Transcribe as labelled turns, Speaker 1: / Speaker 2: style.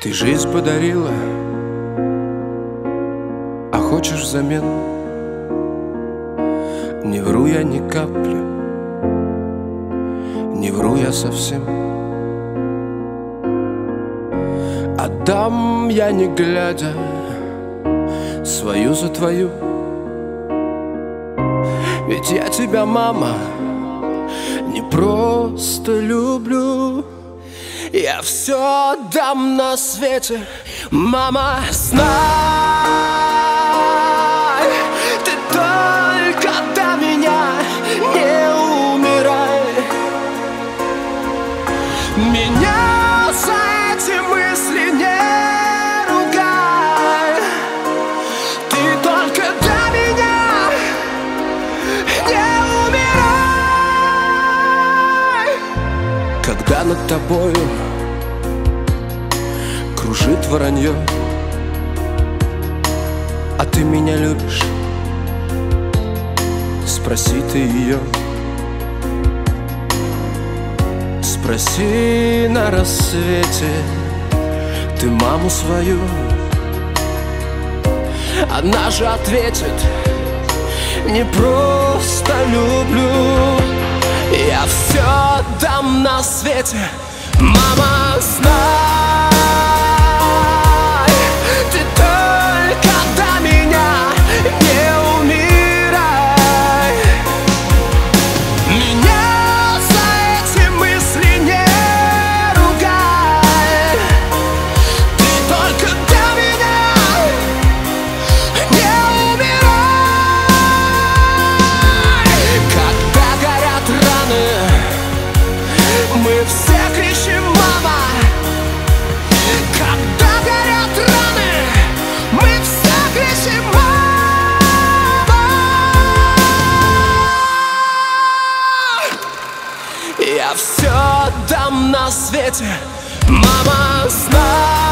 Speaker 1: Ты жизнь подарила, а хочешь взамен? Не вру я ни капли, не вру я совсем. Отдам я не глядя свою за твою. Ведь я тебя, мама, не просто люблю. Я все отдам на свете, мама, знай. Ты только до меня не умирай. Меня за эти мысли не ругай. Ты только до меня не умирай. Когда над тобою кружит воронье, а ты меня любишь, спроси ты ее. Спроси на рассвете ты маму свою. Она же ответит: не просто люблю. Я все отдам на свете, мама, знай. Ты только до меня не умирай. Меня за эти мысли не ругай. Ты только до меня не умирай. Когда горят раны, мы все кричим, мама. Когда горят раны, мы все кричим, мама. Я все отдам на свете, мама, знай.